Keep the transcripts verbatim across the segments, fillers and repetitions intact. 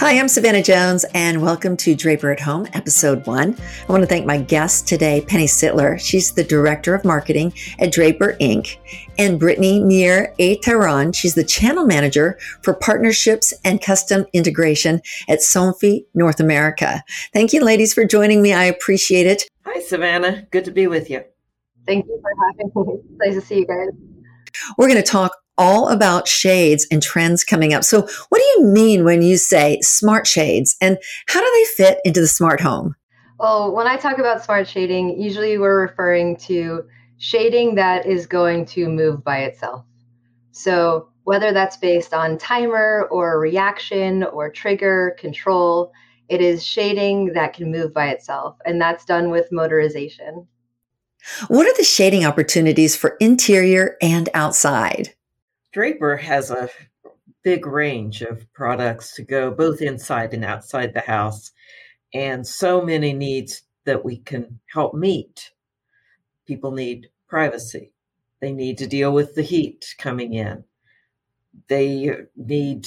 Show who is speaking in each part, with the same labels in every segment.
Speaker 1: Hi, I'm Savannah Jones, and welcome to Draper at Home, Episode one. I want to thank my guest today, Penny Sittler. She's the Director of Marketing at Draper, Incorporated, and Brittany Neer A. Tehran. She's the Channel Manager for Partnerships and Custom Integration at Somfy North America. Thank you, ladies, for joining me. I appreciate it.
Speaker 2: Hi, Savannah. Good to be with you.
Speaker 3: Thank you for having me. Nice to see you guys.
Speaker 1: We're going to talk all about shades and trends coming up. So what do you mean when you say smart shades, and how do they fit into the smart home?
Speaker 3: Well, when I talk about smart shading, usually we're referring to shading that is going to move by itself. So whether that's based on timer or reaction or trigger control, it is shading that can move by itself. And that's done with motorization.
Speaker 1: What are the shading opportunities for interior and outside?
Speaker 2: Draper has a big range of products to go both inside and outside the house, and so many needs that we can help meet. People need privacy. They need to deal with the heat coming in. They need,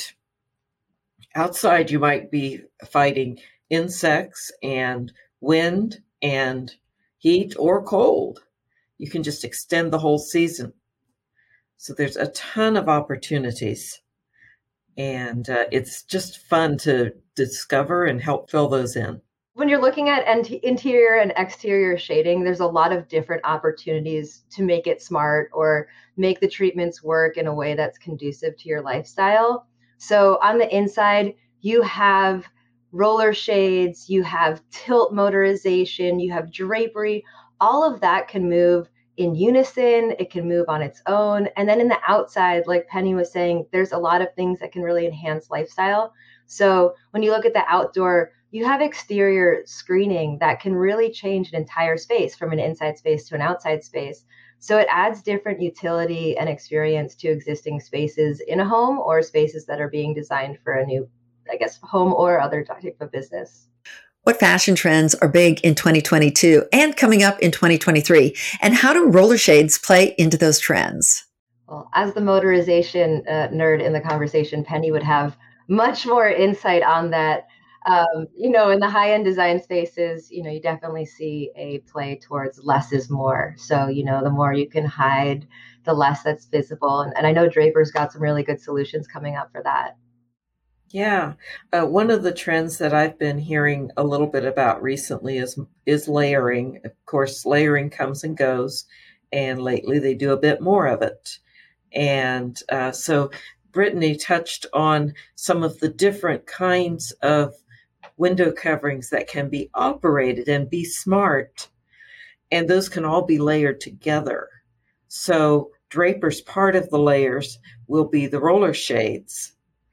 Speaker 2: outside you might be fighting insects and wind and heat or cold. You can just extend the whole season. So there's a ton of opportunities, and uh, it's just fun to discover and help fill those in.
Speaker 3: When you're looking at ent- interior and exterior shading, there's a lot of different opportunities to make it smart or make the treatments work in a way that's conducive to your lifestyle. So on the inside, you have roller shades, you have tilt motorization, you have drapery. All of that can move in unison, it can move on its own. And then in the outside, like Penny was saying, there's a lot of things that can really enhance lifestyle. So when you look at the outdoor, you have exterior screening that can really change an entire space from an inside space to an outside space. So it adds different utility and experience to existing spaces in a home or spaces that are being designed for a new, I guess, home or other type of business.
Speaker 1: What fashion trends are big in twenty twenty-two and coming up in twenty twenty-three? And how do roller shades play into those trends?
Speaker 3: Well, as the motorization uh, nerd in the conversation, Penny would have much more insight on that. Um, you know, in the high-end design spaces, you know, you definitely see a play towards less is more. So, you know, the more you can hide, the less that's visible. And, and I know Draper's got some really good solutions coming up for that.
Speaker 2: Yeah. Uh, one of the trends that I've been hearing a little bit about recently is is layering. Of course, layering comes and goes, and lately they do a bit more of it. And uh, so Brittany touched on some of the different kinds of window coverings that can be operated and be smart, and those can all be layered together. So Draper's part of the layers will be the roller shades.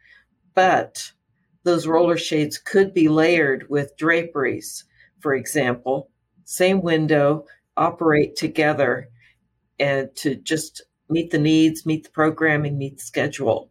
Speaker 2: But those roller shades could be layered with draperies, for example, same window, operate together and to just meet the needs, meet the programming, meet the schedule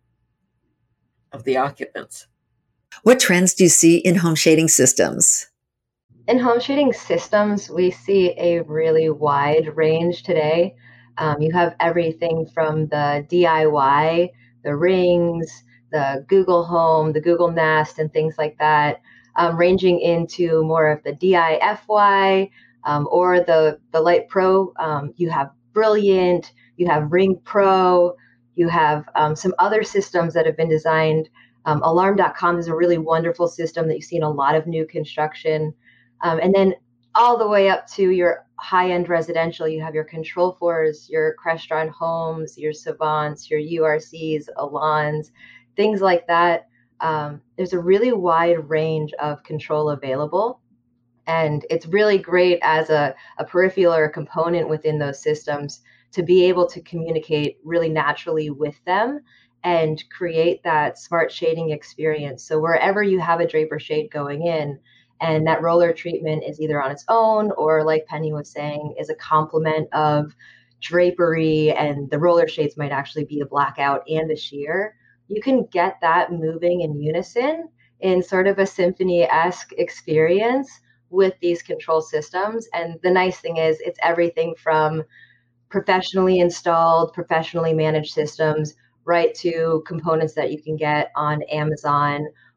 Speaker 2: of the occupants.
Speaker 1: What trends do you see in home shading systems?
Speaker 3: In home shading systems, we see a really wide range today. Um, you have everything from the D I Y, the rings, the Google Home, the Google Nest, and things like that, um, ranging into more of the D I F Y um, or the, the Light Pro. Um, you have Brilliant, you have Ring Pro, you have um, some other systems that have been designed. Um, alarm dot com is a really wonderful system that you see in a lot of new construction. Um, and then all the way up to your high-end residential, you have your Control fours, your Crestron Homes, your Savants, your U R Cs, Alans, things like that. Um, there's a really wide range of control available. And it's really great as a, a peripheral or a component within those systems to be able to communicate really naturally with them and create that smart shading experience. So wherever you have a Draper shade going in, and that roller treatment is either on its own or, like Penny was saying, is a complement of drapery, and the roller shades might actually be a blackout and a sheer, you can get that moving in unison in sort of a symphony-esque experience with these control systems. And the nice thing is it's everything from professionally installed, professionally managed systems right to components that you can get on Amazon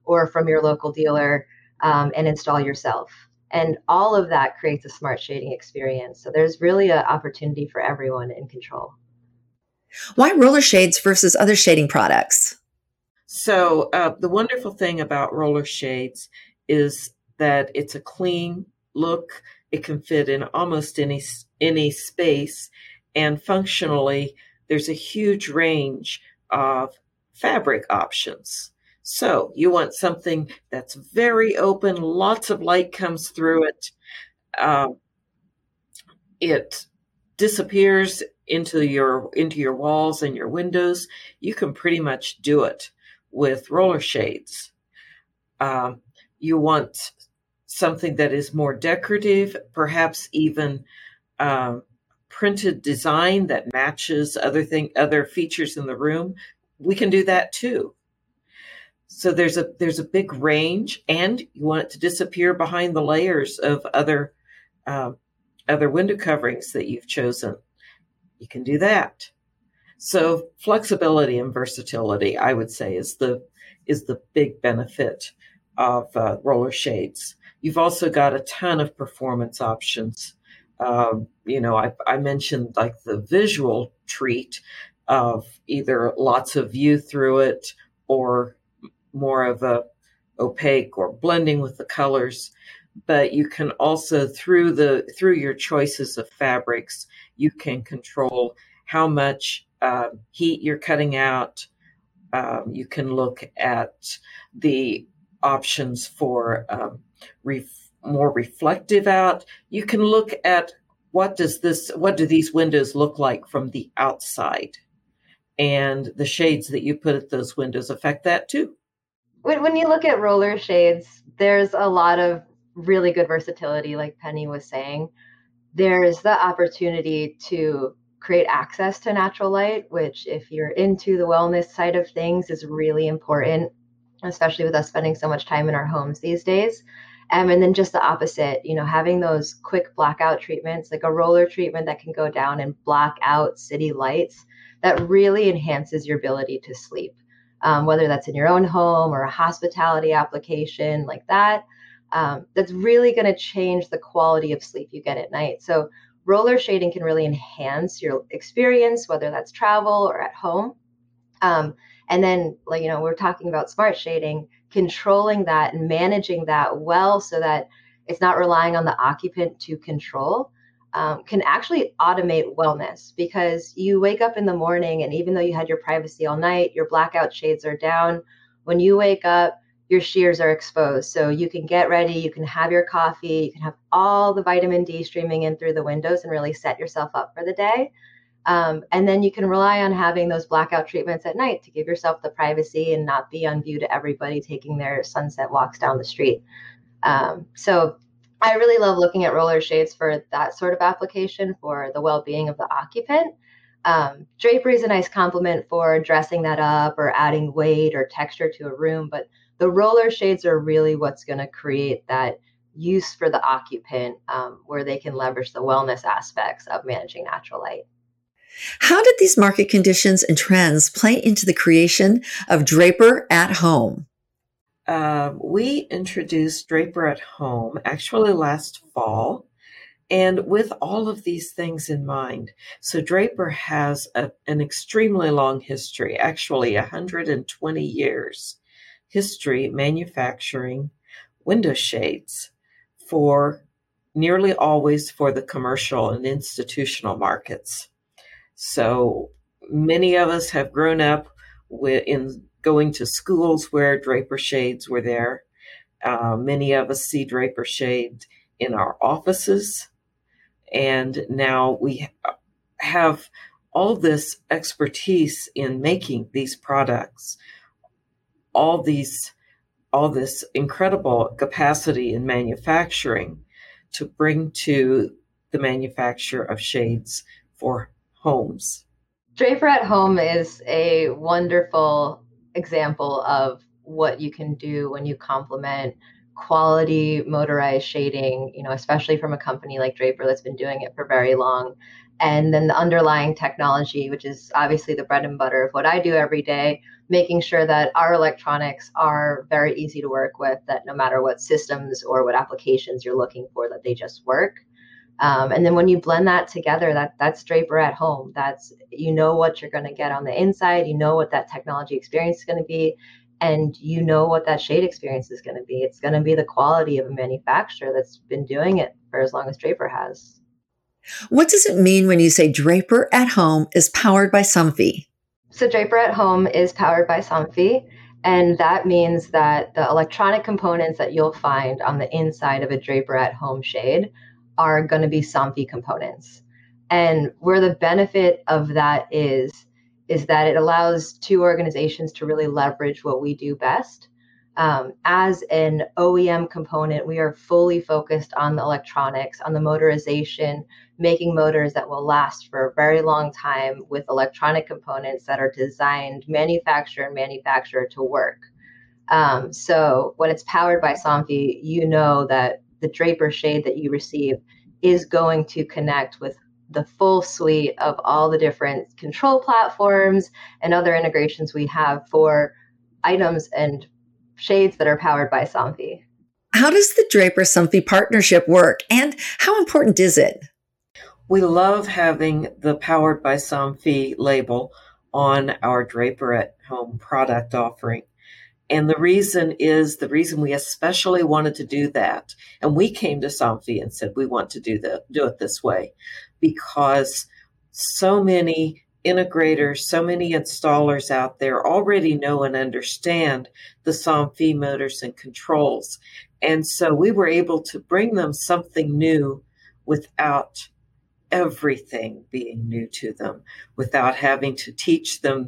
Speaker 3: or from your local dealer um, and install yourself. And all of that creates a smart shading experience. So there's really an opportunity for everyone in control.
Speaker 1: Why roller shades versus other shading products?
Speaker 2: So uh, the wonderful thing about roller shades is that it's a clean look. It can fit in almost any any space, and functionally, there's a huge range of fabric options. So you want something that's very open, lots of light comes through it. Um, it disappears into your into your walls and your windows. You can pretty much do it with roller shades. Um, you want something that is more decorative, perhaps even um, printed design that matches other thing, other features in the room. We can do that too. So there's a there's a big range, and you want it to disappear behind the layers of other um, other window coverings that you've chosen. You can do that. So flexibility and versatility, I would say, is the is the big benefit of uh, roller shades. You've also got a ton of performance options. Um, you know, I, I mentioned like the visual treat of either lots of view through it or more of a opaque or blending with the colors. But you can also, through the through your choices of fabrics, you can control how much uh, heat you're cutting out. Um, you can look at the options for um, ref- more reflective out. You can look at what does this, what do these windows look like from the outside, and the shades that you put at those windows affect that too.
Speaker 3: When, when you look at roller shades, there's a lot of really good versatility, like Penny was saying. There's the opportunity to create access to natural light, which if you're into the wellness side of things is really important, especially with us spending so much time in our homes these days. Um, and then just the opposite, you know, having those quick blackout treatments, like a roller treatment that can go down and block out city lights, that really enhances your ability to sleep. Um, whether that's in your own home or a hospitality application like that, um, that's really going to change the quality of sleep you get at night. So roller shading can really enhance your experience, whether that's travel or at home. Um, and then, like, you know, we're talking about smart shading, controlling that and managing that well so that it's not relying on the occupant to control, um, can actually automate wellness, because you wake up in the morning and even though you had your privacy all night, your blackout shades are down. When you wake up, your shears are exposed. So you can get ready, you can have your coffee, you can have all the vitamin D streaming in through the windows and really set yourself up for the day. Um, and then you can rely on having those blackout treatments at night to give yourself the privacy and not be on view to everybody taking their sunset walks down the street. Um, so I really love looking at roller shades for that sort of application for the well-being of the occupant. Um, drapery is a nice complement for dressing that up or adding weight or texture to a room, but the roller shades are really what's going to create that use for the occupant, um, where they can leverage the wellness aspects of managing natural light.
Speaker 1: How did these market conditions and trends play into the creation of Draper at Home?
Speaker 2: Um, we introduced Draper at Home actually last fall, and with all of these things in mind. So Draper has a, an extremely long history, actually one hundred twenty years history manufacturing window shades, for nearly always for the commercial and institutional markets. So many of us have grown up with, in going to schools where Draper shades were there. Uh, many of us see Draper shade in our offices. And now we have all this expertise in making these products, all these, all this incredible capacity in manufacturing to bring to the manufacture of shades for homes.
Speaker 3: Draper at Home is a wonderful example of what you can do when you complement quality motorized shading, you know, especially from a company like Draper that's been doing it for very long, and then the underlying technology, which is obviously the bread and butter of what I do every day, making sure that our electronics are very easy to work with, that no matter what systems or what applications you're looking for, that they just work. Um, and then when you blend that together, that that's Draper at Home. That's, you know what you're going to get on the inside, you know what that technology experience is going to be, and you know what that shade experience is going to be. It's going to be the quality of a manufacturer that's been doing it for as long as Draper has.
Speaker 1: What does it mean when you say Draper at Home is powered by Somfy?
Speaker 3: So Draper at Home is powered by Somfy, and that means that the electronic components that you'll find on the inside of a Draper at Home shade are going to be Somfy components. And where the benefit of that is, is that it allows two organizations to really leverage what we do best. Um, as an O E M component, we are fully focused on the electronics, on the motorization, making motors that will last for a very long time with electronic components that are designed, manufacturer and manufacturer to work. Um, so when it's powered by Somfy, you know that the Draper shade that you receive is going to connect with the full suite of all the different control platforms and other integrations we have for items and shades that are powered by Somfy.
Speaker 1: How does the Draper-Somfy partnership work, and how important is it?
Speaker 2: We love having the Powered by Somfy label on our Draper at Home product offering. And the reason is, the reason we especially wanted to do that, and we came to Somfy and said we want to do that, do it this way, because so many integrators, so many installers out there already know and understand the Somfy motors and controls. And so we were able to bring them something new without everything being new to them, without having to teach them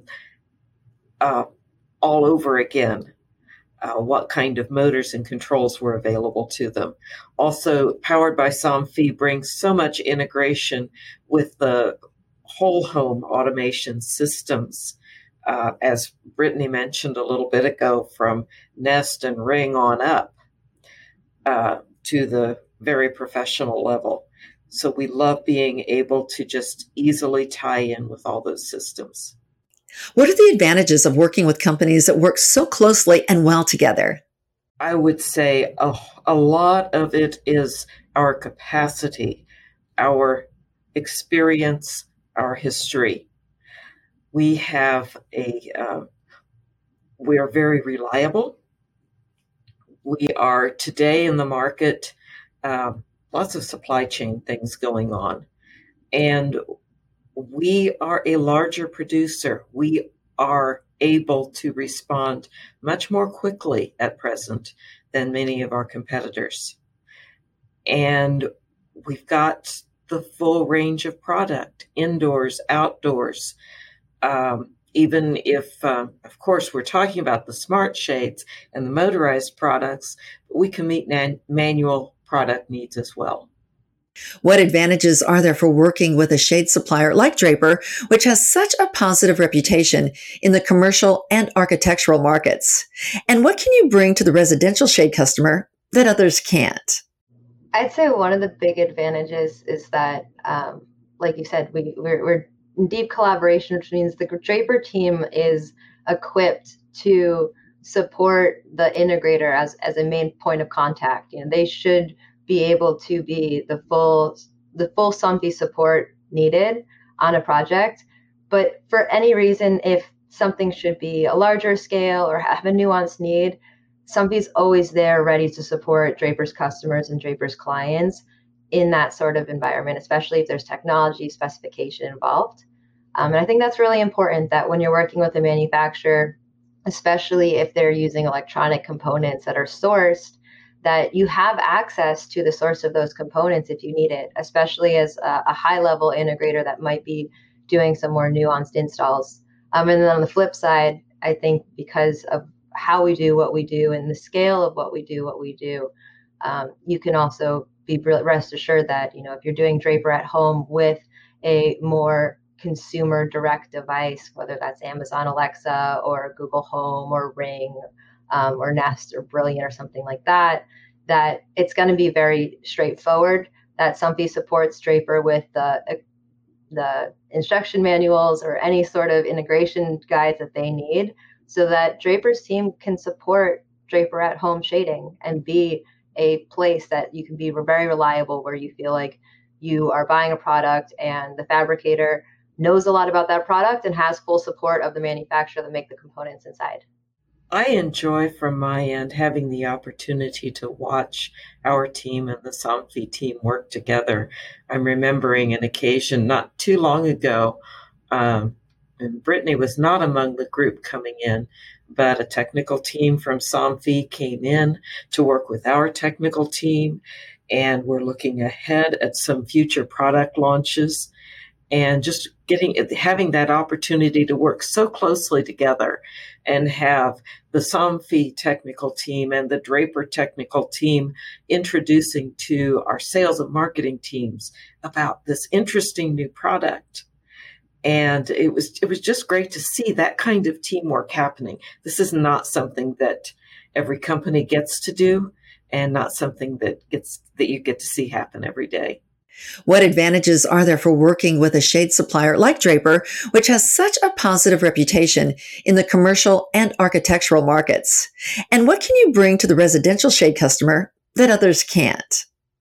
Speaker 2: uh, all over again uh, what kind of motors and controls were available to them. Also, Powered by Somfy brings so much integration with the whole home automation systems, uh, as Brittany mentioned a little bit ago, from Nest and Ring on up uh, to the very professional level. So we love being able to just easily tie in with all those systems.
Speaker 1: What are the advantages of working with companies that work so closely and well together?
Speaker 2: I would say a, a lot of it is our capacity, our experience, our history. We have a, uh, we are very reliable. We are today in the market, uh, lots of supply chain things going on. And we are a larger producer. We are able to respond much more quickly at present than many of our competitors. And we've got the full range of product, indoors, outdoors. Um, even if, uh, of course, we're talking about the smart shades and the motorized products, but we can meet nan- manual product needs as well.
Speaker 1: What advantages are there for working with a shade supplier like Draper, which has such a positive reputation in the commercial and architectural markets? And what can you bring to the residential shade customer that others can't?
Speaker 3: I'd say one of the big advantages is that, um, like you said, we, we're, we're in deep collaboration, which means the Draper team is equipped to support the integrator as, as a main point of contact. You know, they should be able to be the full the full Somfy support needed on a project. But for any reason, if something should be a larger scale or have a nuanced need, Somfy's always there ready to support Draper's customers and Draper's clients in that sort of environment, especially if there's technology specification involved. Um, and I think that's really important, that when you're working with a manufacturer, especially if they're using electronic components that are sourced, that you have access to the source of those components if you need it, especially as a, a high-level integrator that might be doing some more nuanced installs. Um, and then on the flip side, I think because of how we do what we do and the scale of what we do, what we do, um, you can also be rest assured that, you know, if you're doing Draper at Home with a more consumer direct device, whether that's Amazon Alexa or Google Home or Ring, Um, or Nest or Brilliant or something like that, that it's going to be very straightforward, that Somfy supports Draper with the the instruction manuals or any sort of integration guides that they need, so that Draper's team can support Draper at Home shading and be a place that you can be very reliable, where you feel like you are buying a product and the fabricator knows a lot about that product and has full support of the manufacturer that make the components inside.
Speaker 2: I enjoy from my end having the opportunity to watch our team and the Somfy team work together. I'm remembering an occasion not too long ago, um, and Brittany was not among the group coming in, but a technical team from Somfy came in to work with our technical team, and we're looking ahead at some future product launches. And just getting having that opportunity to work so closely together and have the Somfy technical team and the Draper technical team introducing to our sales and marketing teams about this interesting new product. And it was it was just great to see that kind of teamwork happening. This is not something that every company gets to do, and not something that gets that you get to see happen every day.
Speaker 1: What advantages are there for working with a shade supplier like Draper, which has such a positive reputation in the commercial and architectural markets? And what can you bring to the residential shade customer that others can't?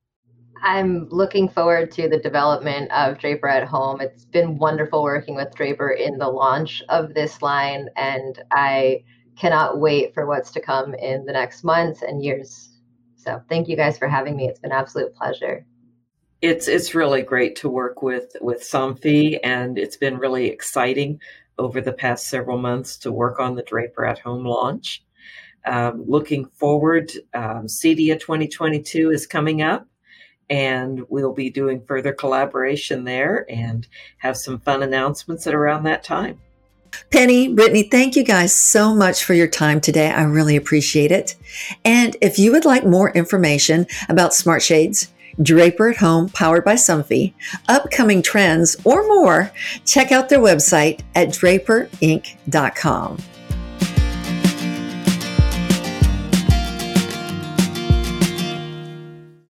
Speaker 3: I'm looking forward to the development of Draper at Home. It's been wonderful working with Draper in the launch of this line, and I cannot wait for what's to come in the next months and years. So thank you guys for having me. It's been an absolute pleasure.
Speaker 2: It's it's really great to work with, with Somfy, and it's been really exciting over the past several months to work on the Draper at Home launch. Um, looking forward, um, CEDIA twenty twenty-two is coming up, and we'll be doing further collaboration there and have some fun announcements at around that time.
Speaker 1: Penny, Brittany, thank you guys so much for your time today. I really appreciate it. And if you would like more information about smart shades, Draper at Home, powered by Somfy, upcoming trends, or more, check out their website at draper inc dot com.